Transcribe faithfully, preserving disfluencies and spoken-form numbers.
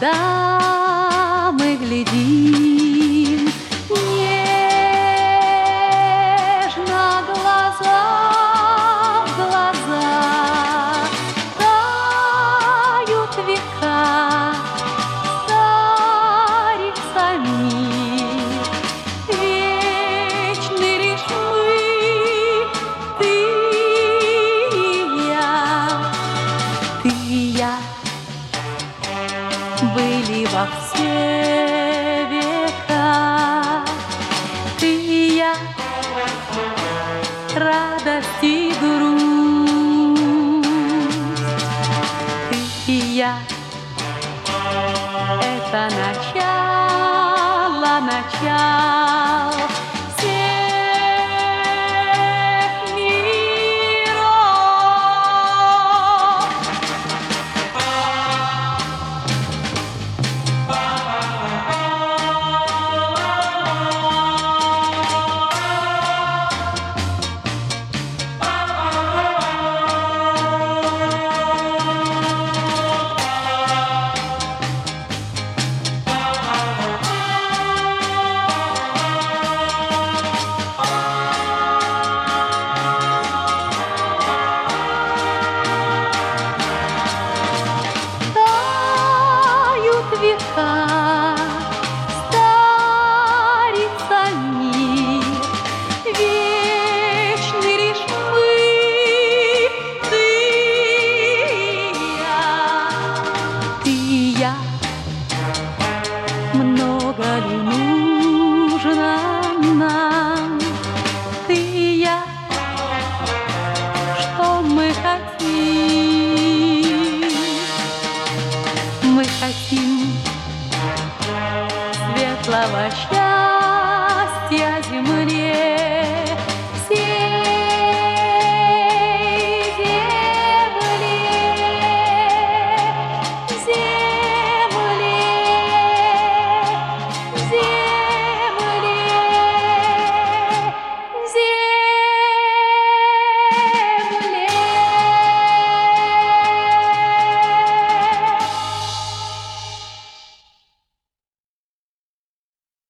когда мы глядим нежно глаза в глаза, тают века, старится мир, вечны лишь мы, ты и я, ты и я. Были во все века ты и я, радость и грусть, ты и я. Это начало, начало всех миров. Века, старится мир, вечны лишь мы, ты и я, ты и я. Много ли нужно нам, ты и я, что мы хотим, мы хотим светлого счастья земле.